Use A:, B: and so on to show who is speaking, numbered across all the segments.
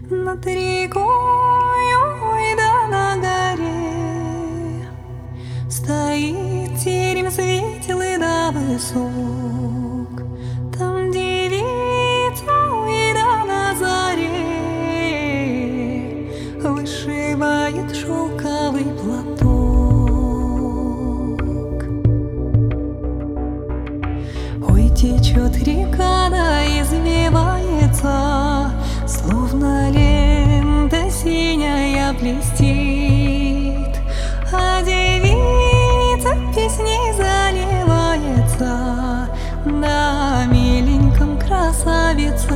A: Над рекою да на горе стоит терем светлый да высок. Там девица да на заре вышивает шелковый платок. Ой, течет река да извивается, словно лента синяя блестит, а девица песней заливается, да миленьком красавица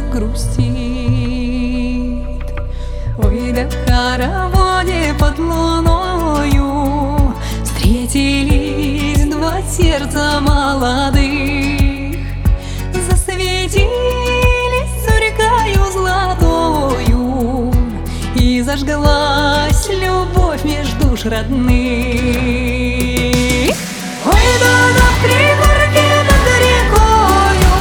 A: грустит. Ой, да в хороводе под луною встретились два сердца молодых, засветились зорькою золотою, и зажглась любовь между душ родных. Ой, да на пригорке над рекою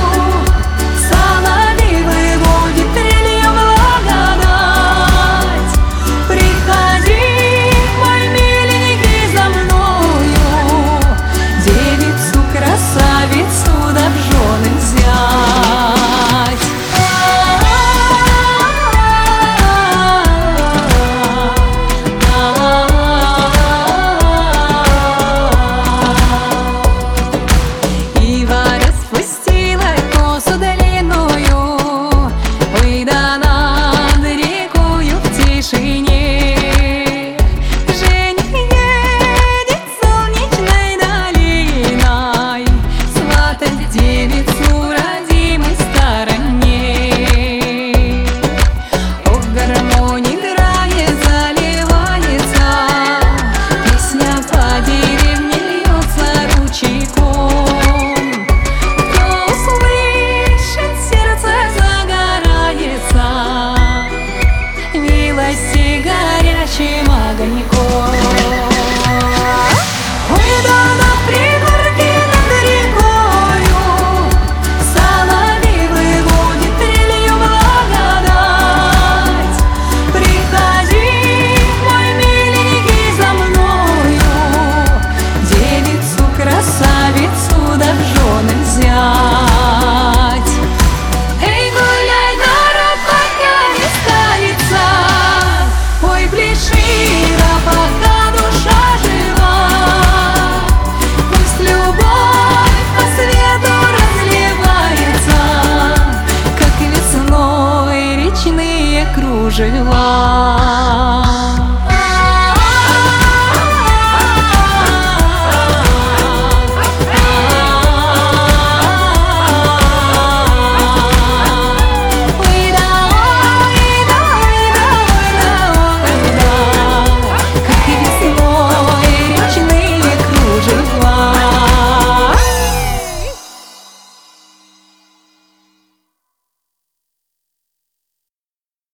A: соловей водит трелью благодать. Приходи, мой миленький, за мною, девицу-красавицу да в жены взять. Горячим огоньком. Ой, да на пригорке над рекою соловей выводит трелью благодать. Приходи, мой миленький, за мною, девицу-красавицу да в жены взять. Эй, гуляй, народ, пока не старится, ой, пляши, да пока душа жива. Пусть любовь по свету разливается, как весной речные кружева.